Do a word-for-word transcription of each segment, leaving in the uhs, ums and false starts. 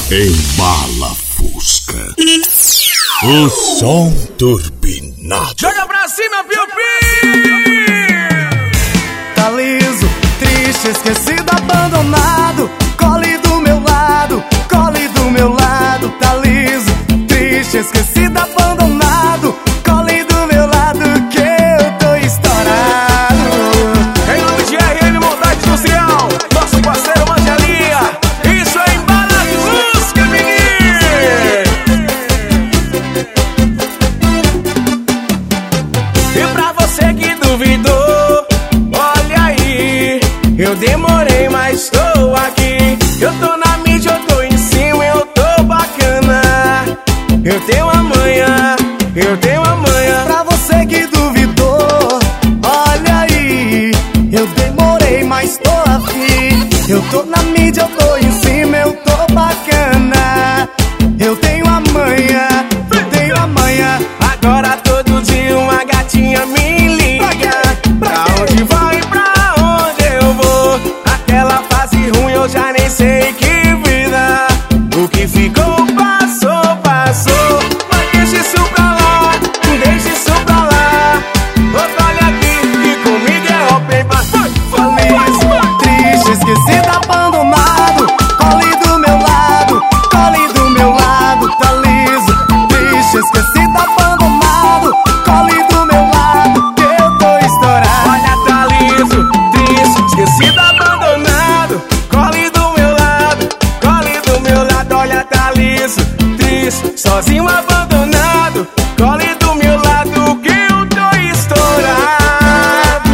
Embala Fusca. O som turbinado. Joga pra cima, Piu-Piu! Tá liso, triste, esquecido, abandonado. Cole do meu lado, cole do meu lado. Tá liso, triste, esquecido, abandonado. Cole do meu lado que eu tô estourado. Em nome de R N Montagem Social, nosso parceiro Mangelinha. Isso é Embala Fusca, menino! E pra você que duvidou, olha aí, eu demorei, mas tô aqui. Eu tô na mídia, eu tô em cima, eu tô bacana. Eu tenho a manha, eu tenho a manha. Pra você que duvidou, olha aí, eu demorei, mas tô afim. Eu tô na mídia, eu tô em cima, eu tô bacana. Eu tenho a manha, eu tenho a manha. Agora todo dia uma gatinha me liga. Pra onde vai, pra onde eu vou? Aquela fase ruim eu já nem sei que vida. O que ficou passou, passou. Mas deixa isso pra lá, deixa isso pra lá. Outro olha aqui e comigo é open bar. Feliz, triste, esquecido, abandonado. Cole do meu lado, cole do meu lado. Tá liso, triste, esquecido, abandonado. Cole do meu lado que eu tô estourado. Olha, tá liso, triste, esquecido, abandonado. Cole do meu lado, cole do meu lado. Olha, tá liso, triste, sozinho, abandonado. Cole do meu lado que eu tô estourado.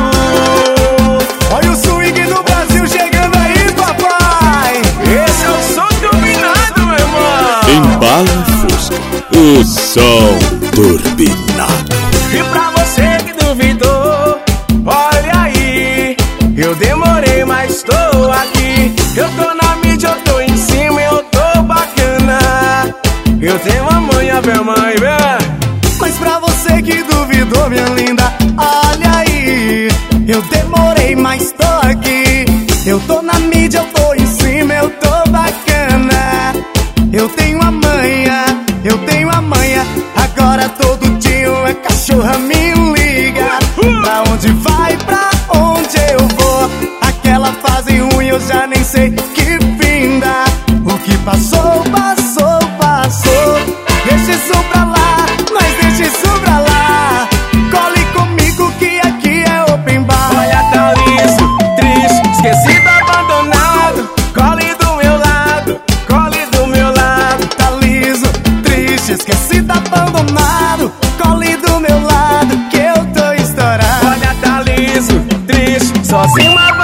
Olha o swing do Brasil chegando aí, papai. Esse é o som turbinado, meu irmão. Embala Fusca. O som turbinado. E pra você que duvidou, olha aí, eu demorei, mas tô aqui. Eu tô na mídia, eu tô em cima, eu tô bacana. Eu tenho a manha, minha mãe, vem. Mas pra você que duvidou, minha linda, olha aí, eu demorei, mas tô aqui. Eu tô na mídia, eu tô em cima, eu tô bacana. Eu tenho a manha, eu tenho a manha. Agora todo dia uma cachorra me liga. Pra onde vai, pra onde eu vou? Aquela fase ruim eu já nem sei que finda. O que passou, passou, passou. Deixa isso pra lá, mas deixa isso pra lá. Cole comigo que aqui é open bar. Olha, tá liso, triste, esquecido, abandonado. Cole do meu lado, cole do meu lado. Tá liso, triste, esquecido, abandonado. Cole do meu lado que eu tô estourado. Olha, tá liso, triste, sozinho,